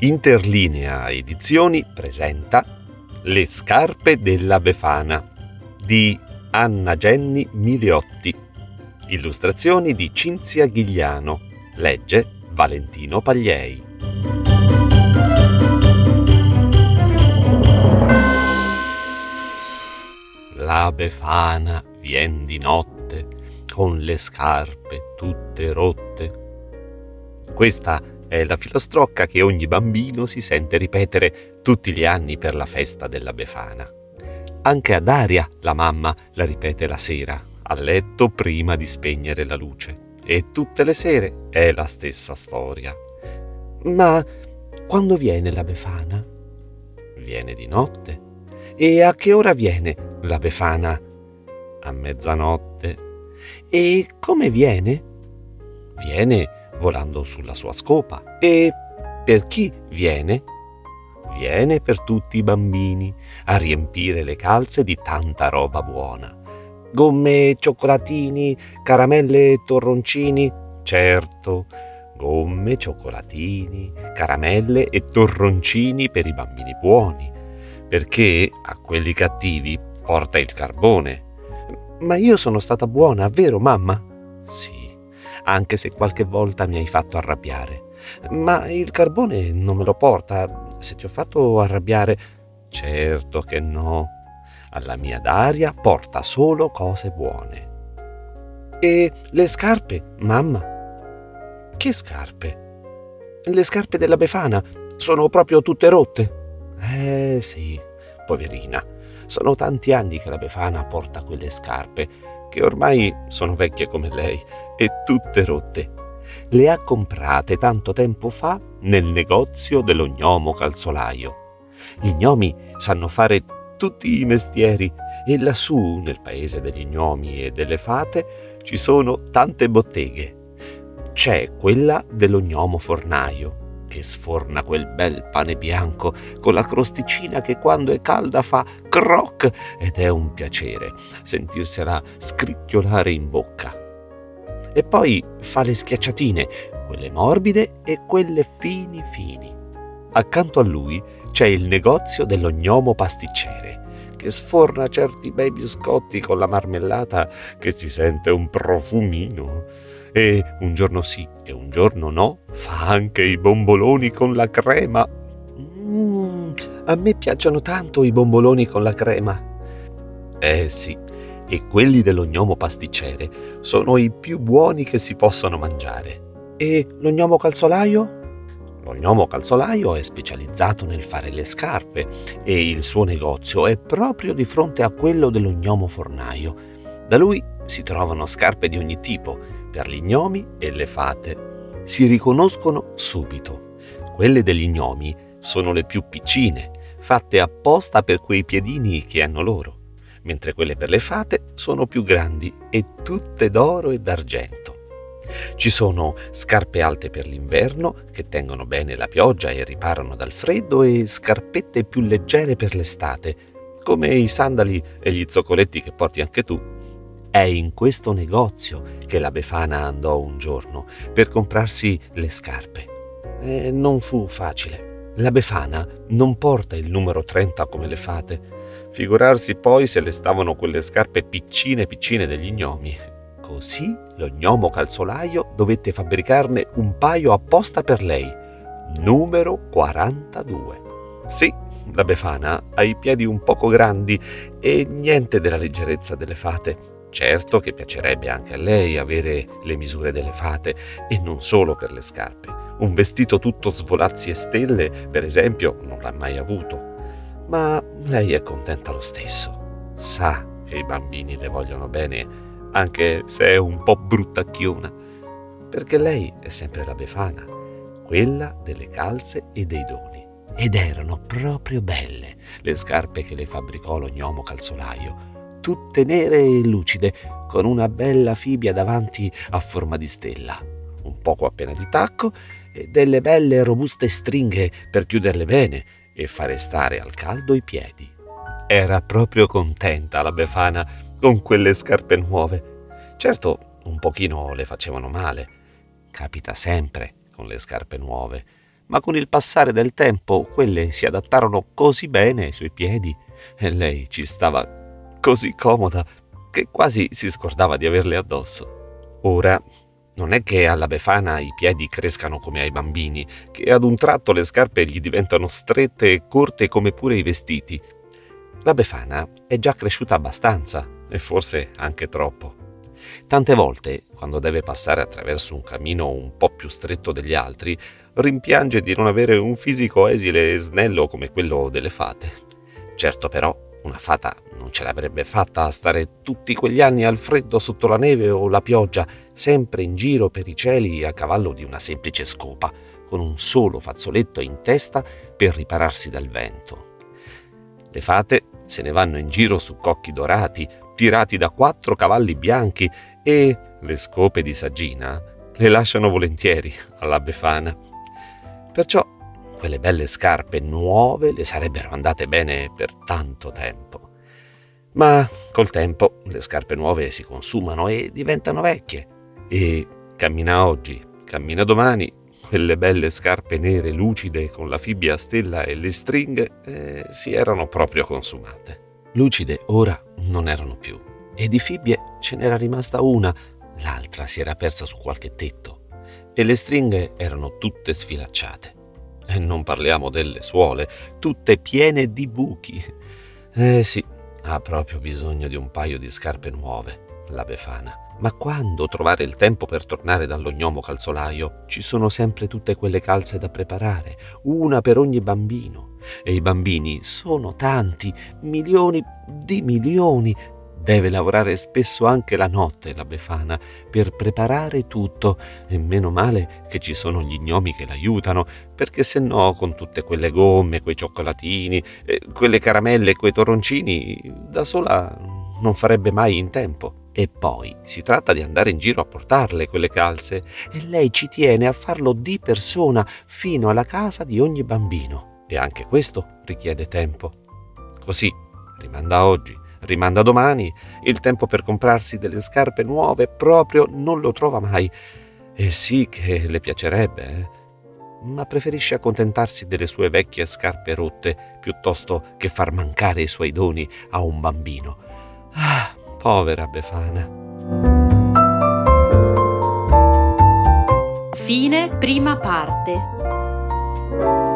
Interlinea Edizioni presenta Le scarpe della Befana di Anna Genni Miliotti. Illustrazioni di Cinzia Ghigliano. Legge Valentino Pagliei. La Befana vien di notte con le scarpe tutte rotte. Questa è la filastrocca che ogni bambino si sente ripetere tutti gli anni per la festa della Befana. Anche a Daria la mamma la ripete la sera, a letto prima di spegnere la luce. E tutte le sere è la stessa storia. Ma quando viene la Befana? Viene di notte. E a che ora viene la Befana? A mezzanotte. E come viene? Viene volando sulla sua scopa. E per chi viene? Viene per tutti i bambini a riempire le calze di tanta roba buona. Gomme, cioccolatini, caramelle e torroncini. Certo, gomme, cioccolatini, caramelle e torroncini per i bambini buoni, perché a quelli cattivi porta il carbone. Ma io sono stata buona, vero mamma? Sì, anche se qualche volta mi hai fatto arrabbiare. Ma il carbone non me lo porta, se ti ho fatto arrabbiare. Certo che no. Alla mia Daria porta solo cose buone. E le scarpe, mamma? Che scarpe? Le scarpe della Befana sono proprio tutte rotte. Sì, poverina. Sono tanti anni che la Befana porta quelle scarpe, che ormai sono vecchie come lei e tutte rotte. Le ha comprate tanto tempo fa nel negozio dello gnomo calzolaio. Gli gnomi sanno fare tutti i mestieri e lassù, nel paese degli gnomi e delle fate, ci sono tante botteghe. C'è quella dello gnomo fornaio, che sforna quel bel pane bianco con la crosticina che quando è calda fa croc ed è un piacere sentirsela scricchiolare in bocca. E poi fa le schiacciatine, quelle morbide e quelle fini fini. Accanto a lui c'è il negozio dello gnomo pasticcere, che sforna certi bei biscotti con la marmellata che si sente un profumino. E un giorno sì e un giorno no fa anche i bomboloni con la crema. A me piacciono tanto i bomboloni con la crema. Sì, e quelli dello gnomo pasticcere sono i più buoni che si possono mangiare. E lo gnomo calzolaio? Lo gnomo calzolaio è specializzato nel fare le scarpe e il suo negozio è proprio di fronte a quello dello gnomo fornaio. Da lui si trovano scarpe di ogni tipo, per gli gnomi e le fate. Si riconoscono subito. Quelle degli gnomi sono le più piccine, fatte apposta per quei piedini che hanno loro, mentre quelle per le fate sono più grandi e tutte d'oro e d'argento. Ci sono scarpe alte per l'inverno che tengono bene la pioggia e riparano dal freddo e scarpette più leggere per l'estate, come i sandali e gli zoccoletti che porti anche tu. È in questo negozio che la Befana andò un giorno per comprarsi le scarpe. Non fu facile. La Befana non porta il numero 30 come le fate. Figurarsi poi se le stavano quelle scarpe piccine piccine degli gnomi. Così lo gnomo calzolaio dovette fabbricarne un paio apposta per lei, numero 42. Sì, la Befana ha i piedi un poco grandi e niente della leggerezza delle fate. Certo che piacerebbe anche a lei avere le misure delle fate e non solo per le scarpe. Un vestito tutto svolazzi e stelle, per esempio, non l'ha mai avuto. Ma lei è contenta lo stesso. Sa che i bambini le vogliono bene, anche se è un po' bruttacchiona, perché lei è sempre la Befana, quella delle calze e dei doni. Ed erano proprio belle le scarpe che le fabbricò lo gnomo calzolaio, tutte nere e lucide, con una bella fibbia davanti a forma di stella, un poco appena di tacco e delle belle robuste stringhe per chiuderle bene e fare stare al caldo i piedi. Era proprio contenta la Befana con quelle scarpe nuove. Certo, un pochino le facevano male. Capita sempre con le scarpe nuove. ma con il passare del tempo quelle si adattarono così bene ai suoi piedi e lei ci stava così comoda che quasi si scordava di averle addosso. Ora, non è che alla Befana i piedi crescano come ai bambini, che ad un tratto le scarpe gli diventano strette e corte come pure i vestiti. La Befana è già cresciuta abbastanza, e forse anche troppo. Tante volte, quando deve passare attraverso un cammino un po' più stretto degli altri, rimpiange di non avere un fisico esile e snello come quello delle fate. Certo però, una fata non ce l'avrebbe fatta a stare tutti quegli anni al freddo sotto la neve o la pioggia, sempre in giro per i cieli a cavallo di una semplice scopa, con un solo fazzoletto in testa per ripararsi dal vento. Le fate se ne vanno in giro su cocchi dorati, tirati da 4 cavalli bianchi, e le scope di saggina le lasciano volentieri alla Befana. Perciò quelle belle scarpe nuove le sarebbero andate bene per tanto tempo. Ma col tempo le scarpe nuove si consumano e diventano vecchie, e cammina oggi, cammina domani, quelle belle scarpe nere lucide con la fibbia a stella e le stringhe si erano proprio consumate. Lucide ora non erano più, e di fibbie ce n'era rimasta una, l'altra si era persa su qualche tetto, e le stringhe erano tutte sfilacciate. E non parliamo delle suole, tutte piene di buchi. Sì, ha proprio bisogno di un paio di scarpe nuove, la Befana. Ma quando trovare il tempo per tornare dallo gnomo calzolaio? Ci sono sempre tutte quelle calze da preparare, una per ogni bambino. E i bambini sono tanti, milioni di milioni. Deve lavorare spesso anche la notte, la Befana, per preparare tutto, e meno male che ci sono gli gnomi che l'aiutano, perché se no con tutte quelle gomme, quei cioccolatini, quelle caramelle, quei torroncini, da sola non farebbe mai in tempo. E poi si tratta di andare in giro a portarle quelle calze, e lei ci tiene a farlo di persona fino alla casa di ogni bambino. E anche questo richiede tempo. Così rimanda oggi, rimanda domani, il tempo per comprarsi delle scarpe nuove proprio non lo trova mai. E sì che le piacerebbe, ma preferisce accontentarsi delle sue vecchie scarpe rotte piuttosto che far mancare i suoi doni a un bambino. Ah, povera Befana. Fine prima parte.